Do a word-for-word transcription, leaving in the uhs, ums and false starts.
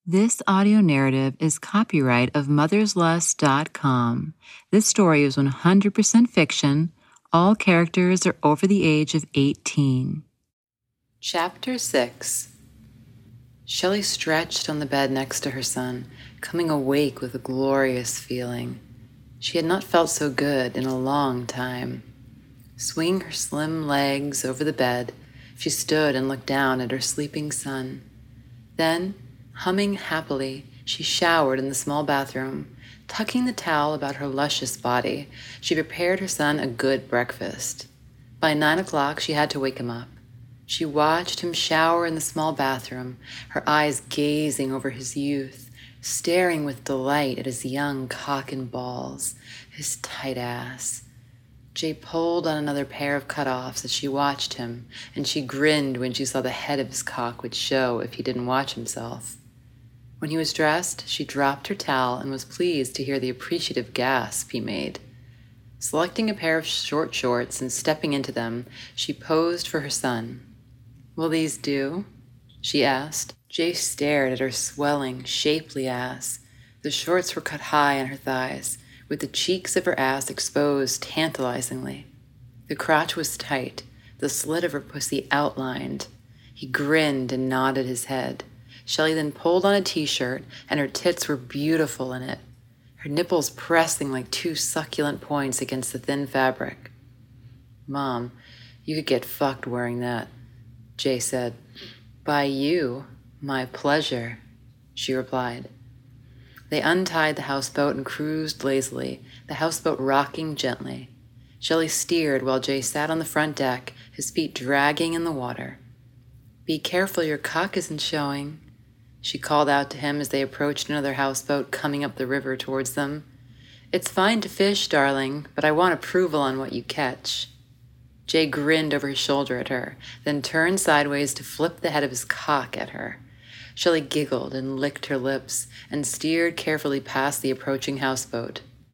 This audio narrative is copyright of mothers lust dot com. This story is one hundred percent fiction. All characters are over the age of eighteen. Chapter six. Shelley stretched on the bed next to her son, coming awake with a glorious feeling. She had not felt so good in a long time. Swinging her slim legs over the bed, she stood and looked down at her sleeping son. Then, humming happily, she showered in the small bathroom. Tucking the towel about her luscious body, she prepared her son a good breakfast. By nine o'clock, she had to wake him up. She watched him shower in the small bathroom, her eyes gazing over his youth, staring with delight at his young cock and balls, his tight ass. Jay pulled on another pair of cutoffs as she watched him, and she grinned when she saw the head of his cock would show if he didn't watch himself. When he was dressed, she dropped her towel and was pleased to hear the appreciative gasp he made. Selecting a pair of short shorts and stepping into them, she posed for her son. "Will these do?" she asked. Jay stared at her swelling, shapely ass. The shorts were cut high on her thighs, with the cheeks of her ass exposed tantalizingly. The crotch was tight, the slit of her pussy outlined. He grinned and nodded his head. Shelley then pulled on a t-shirt, and her tits were beautiful in it, her nipples pressing like two succulent points against the thin fabric. "Mom, you could get fucked wearing that," Jay said. "By you, my pleasure," she replied. They untied the houseboat and cruised lazily, the houseboat rocking gently. Shelley steered while Jay sat on the front deck, his feet dragging in the water. "Be careful your cock isn't showing," she called out to him as they approached another houseboat coming up the river towards them. "It's fine to fish, darling, but I want approval on what you catch." Jay grinned over his shoulder at her, then turned sideways to flip the head of his cock at her. Shelley giggled and licked her lips and steered carefully past the approaching houseboat.